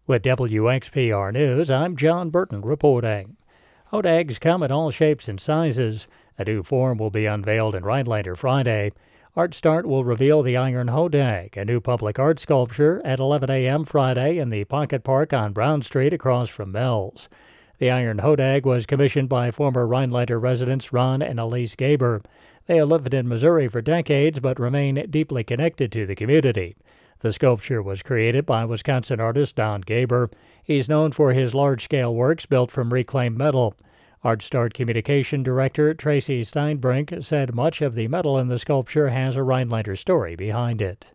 With WXPR News, I'm John Burton reporting. Hodags come in all shapes and sizes. A new form will be unveiled in Rhinelander Friday. Art Start will reveal the Iron Hodag, a new public art sculpture, at 11 a.m. Friday in the Pocket Park on Brown Street across from Mel's. The Iron Hodag was commissioned by former Rhinelander residents Ron and Elise Gaber. They have lived in Missouri for decades but remain deeply connected to the community. The sculpture was created by Wisconsin artist Don Gaber. He's known for his large-scale works built from reclaimed metal. Art Start Communication Director Tracy Steinbrink said much of the metal in the sculpture has a Rhinelander story behind it.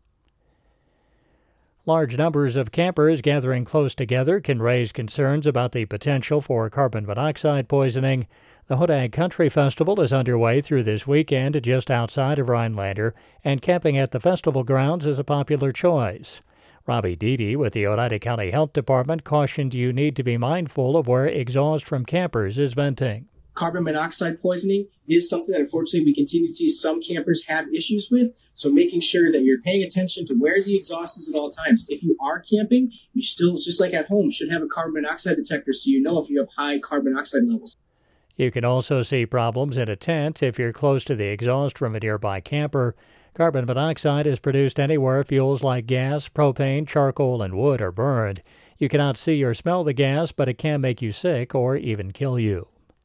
Large numbers of campers gathering close together can raise concerns about the potential for carbon monoxide poisoning. The Hodag Country Festival is underway through this weekend just outside of Rhinelander, and camping at the festival grounds is a popular choice. Robbie Deedy with the Oneida County Health Department cautioned you need to be mindful of where exhaust from campers is venting. Carbon monoxide poisoning is something that unfortunately we continue to see some campers have issues with. So making sure that you're paying attention to where the exhaust is at all times. If you are camping, you still, just like at home, should have a carbon monoxide detector so you know if you have high carbon monoxide levels. You can also see problems in a tent if you're close to the exhaust from a nearby camper. Carbon monoxide is produced anywhere fuels like gas, propane, charcoal, and wood are burned. You cannot see or smell the gas, but it can make you sick or even kill you.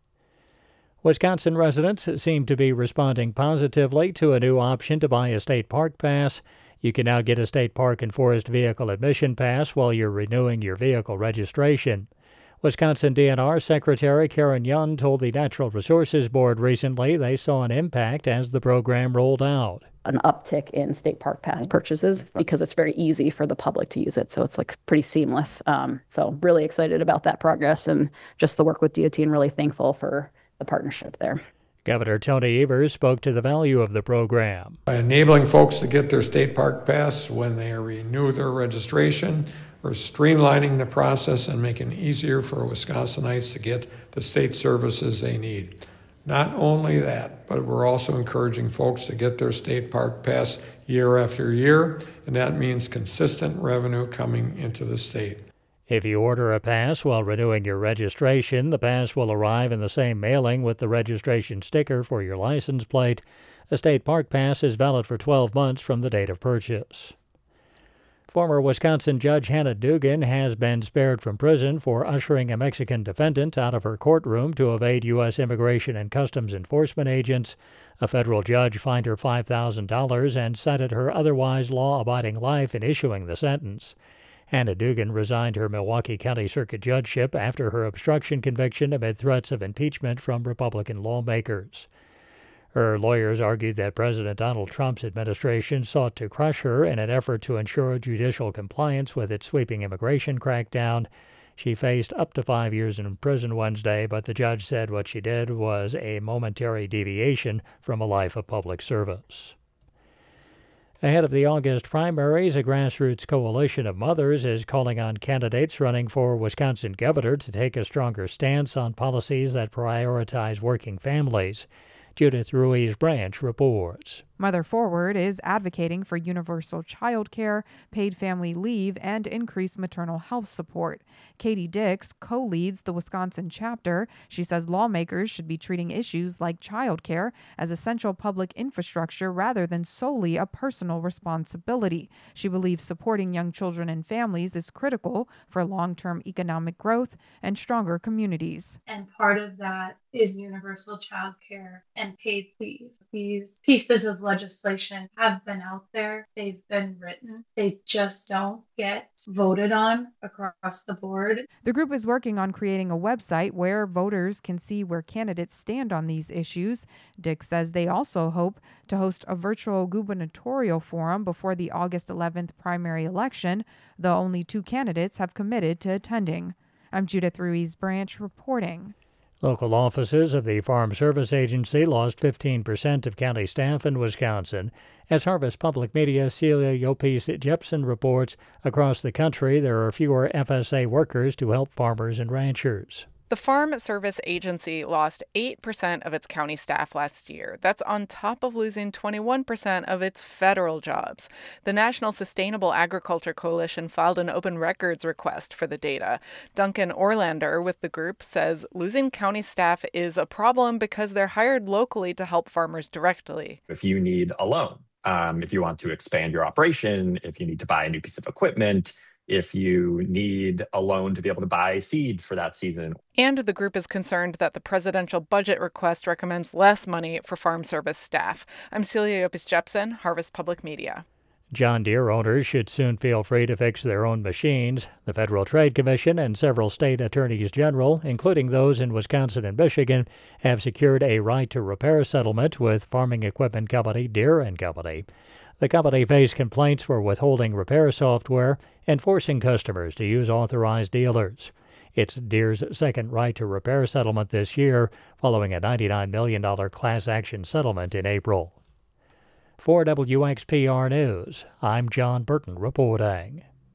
Wisconsin residents seem to be responding positively to a new option to buy a state park pass. You can now get a state park and forest vehicle admission pass while you're renewing your vehicle registration. Wisconsin DNR Secretary Karen Young told the Natural Resources Board recently they saw an impact as the program rolled out. An uptick in state park pass purchases because it's very easy for the public to use it. So it's like pretty seamless. So really excited about that progress and just the work with DOT and really thankful for the partnership there. Governor Tony Evers spoke to the value of the program. By enabling folks to get their state park pass when they renew their registration, we're streamlining the process and making it easier for Wisconsinites to get the state services they need. Not only that, but we're also encouraging folks to get their state park pass year after year, and that means consistent revenue coming into the state. If you order a pass while renewing your registration, the pass will arrive in the same mailing with the registration sticker for your license plate. A state park pass is valid for 12 months from the date of purchase. Former Wisconsin Judge Hannah Dugan has been spared from prison for ushering a Mexican defendant out of her courtroom to evade U.S. Immigration and Customs Enforcement agents. A federal judge fined her $5,000 and cited her otherwise law-abiding life in issuing the sentence. Hannah Dugan resigned her Milwaukee County Circuit judgeship after her obstruction conviction amid threats of impeachment from Republican lawmakers. Her lawyers argued that President Donald Trump's administration sought to crush her in an effort to ensure judicial compliance with its sweeping immigration crackdown. She faced up to 5 years in prison Wednesday, but the judge said what she did was a momentary deviation from a life of public service. Ahead of the August primaries, a grassroots coalition of mothers is calling on candidates running for Wisconsin governor to take a stronger stance on policies that prioritize working families. Judith Ruiz-Branch reports. Mother Forward is advocating for universal child care, paid family leave, and increased maternal health support. Katie Dix co-leads the Wisconsin chapter. She says lawmakers should be treating issues like child care as essential public infrastructure rather than solely a personal responsibility. She believes supporting young children and families is critical for long-term economic growth and stronger communities. And part of that is universal child care and paid leave. These pieces of legislation have been out there. They've been written. They just don't get voted on across the board. The group is working on creating a website where voters can see where candidates stand on these issues. Dick says they also hope to host a virtual gubernatorial forum before the August 11th primary election, though only 2 candidates have committed to attending. I'm Judith Ruiz-Branch reporting. Local offices of the Farm Service Agency lost 15% of county staff in Wisconsin. As Harvest Public Media Celia Yopis Jepson reports, across the country there are fewer FSA workers to help farmers and ranchers. The Farm Service Agency lost 8% of its county staff last year. That's on top of losing 21% of its federal jobs. The National Sustainable Agriculture Coalition filed an open records request for the data. Duncan Orlander with the group says losing county staff is a problem because they're hired locally to help farmers directly. If you need a loan, if you want to expand your operation, if you need to buy a new piece of equipment, if you need a loan to be able to buy seed for that season. And the group is concerned that the presidential budget request recommends less money for farm service staff. I'm Celia Yopis-Jepsen, Harvest Public Media. John Deere owners should soon feel free to fix their own machines. The Federal Trade Commission and several state attorneys general, including those in Wisconsin and Michigan, have secured a right to repair settlement with farming equipment company Deere & Company. The company faced complaints for withholding repair software and forcing customers to use authorized dealers. It's Deere's second right to repair settlement this year, following a $99 million class action settlement in April. For WXPR News, I'm John Burton reporting.